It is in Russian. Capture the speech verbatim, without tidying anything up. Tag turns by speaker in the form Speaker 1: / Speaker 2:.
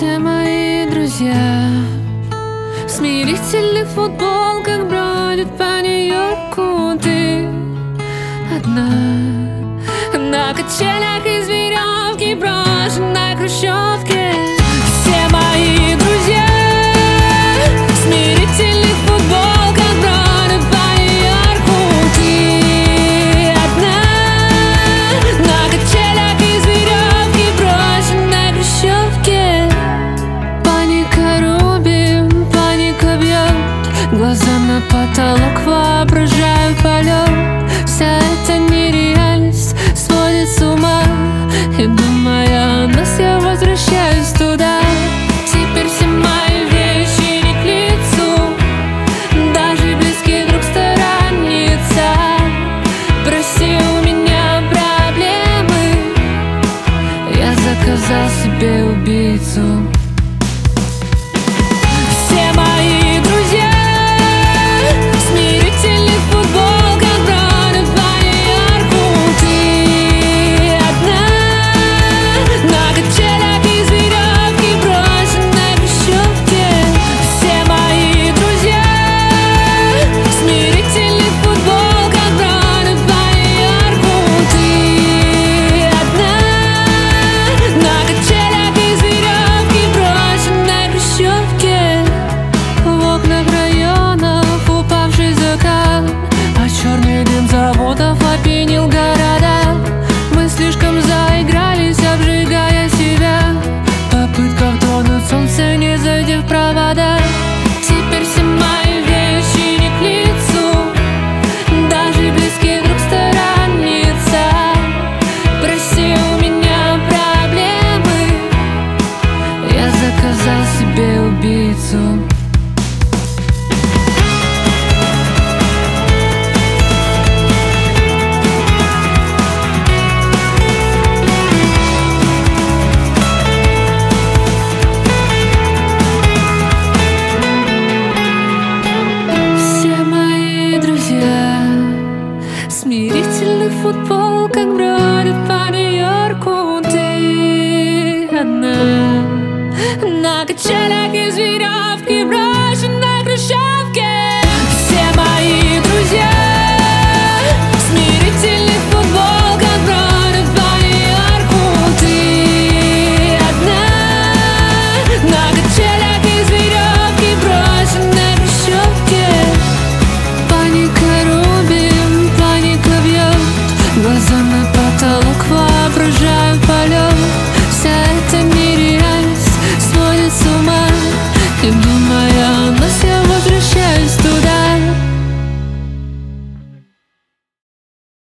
Speaker 1: Все мои друзья смирительный футбол, как бродит по Нью-Йорку. Ты одна на качелях из веревки, брошенной хрущевке. Все мои друзья смирительный футбол, как бродит по Нью-Йорку. Ты одна на качелях из веревки, брошенной хрущевке. Паника рубим, паника бьет, глаза на потолок, воображаю полет. Вся эта нереальность сводит с ума, и думая о нас, я возвращаюсь туда. Теперь все мои вещи не к лицу, даже близкий друг сторонится. Прости, у меня проблемы, я заказал себе убийцу. Все мои друзья смирительный футбол, как бродит по Нью-Йорку. Ты одна на качелях из веревки, брошенной хрущевке. Все мои друзья смирительный футбол, как бродит по Нью-Йорку. Ты одна на качелях из веревки, брошенной хрущевке. В окнах районов упавший закат, а черный дым заводов опьянил города. Мы слишком заигрались, обжигая себя, в попытках тронуть солнце, не зайдя в провода. Теперь все мои вещи не к лицу, даже близкий друг сторонится. Прости, у меня проблемы, я заказал себе убийцу. Смирительный футбол, как бродит по Нью-Йорку. Ты одна на качелях